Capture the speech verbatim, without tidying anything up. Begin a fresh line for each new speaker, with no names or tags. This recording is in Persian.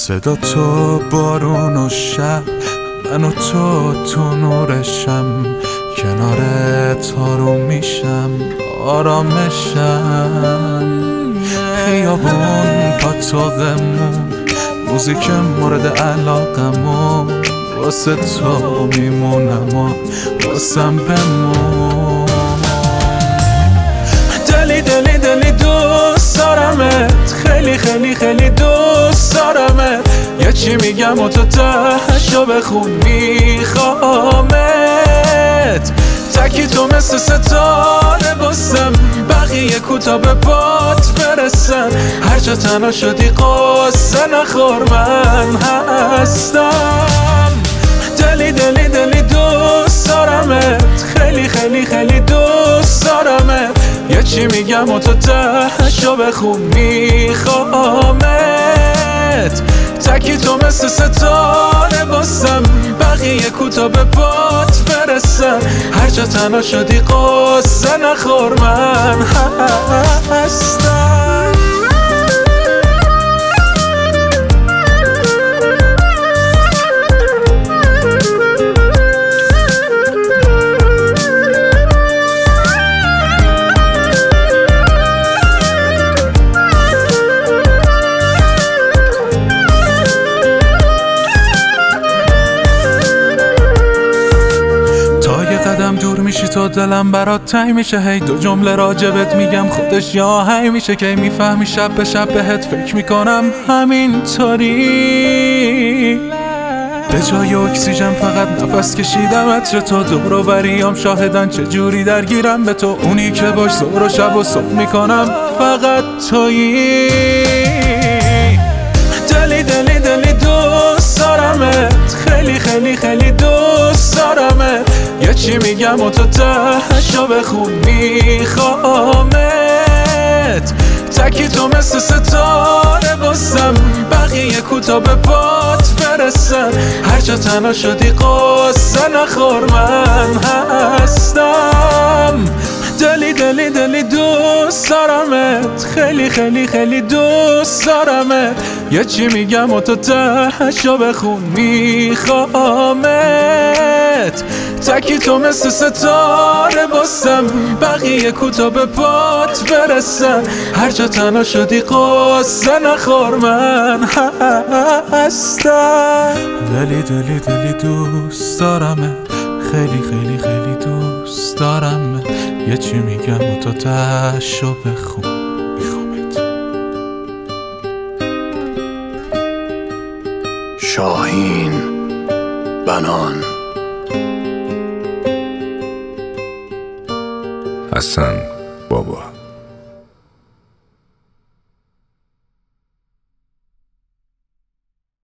صدا تو بارون و شب، من و تو تو نورشم، کنارت آروم میشم آرامشم. خیابون پاتوقمون، موزیک مورد علاقمون، واسه تو میمونم و واسم بمون. دلی دلی دلی دوست دارمت، خیلی خیلی خیلی دوست دارمت. یه چی میگم و تو تهشو بخون، میخوامت. تکی تو مثل ستاره باسم، بقیه کوتا به پات برسن. هر جا تنها شدی قصه نخور، من هستم. دلی دلی دلی دوست دارمت، خیلی خیلی خیلی دوست دارمت. یه چی میگم و تو تهشو بخون، میخوامت. تکی تو مثل ستاره باسم، بقیه کوتا به پات برسن. هر جا تنها شدی قصه نخور، من هستم. قدم دور میشی تو دلم برات تنگ میشه. هی دو جمله راجبت میگم خودش یا هی میشه. که میفهمی شب به شب بهت فکر میکنم همینطوری. به جای اکسیژن فقط نفس کشیدم. عطر تو دور و بریام شاهدن چجوری درگیرم به تو. اونی که باش ظهر و شب و صبح میکنم فقط تویی. دلی دلی دلی دوست دارمت، خیلی خیلی خیلی دوست دارمت. یه چی میگم و تو تهشو بخون، میخوامت. تکی تو مثل ستاره باسم، بقیه کوتا به پات برسن. هر جا تنها شدی قصه نخور، من هستم. دلی دلی دلی دوست دارمت، خیلی خیلی خیلی دوست دارمت. یه چی میگم و تو تهشو بخون، میخوامت. تکی تو مثل ستاره باسم، بقیه کوتا به پات برسن. هر جا تنها شدی قصه نخور، من هستم. دلی دلی دلی دوست دارمت، خیلی خیلی خیلی دوست دارمت. یه چی میگم و تو تهشو بخون، میخوامت.
شاهین بنان
حسن بابا.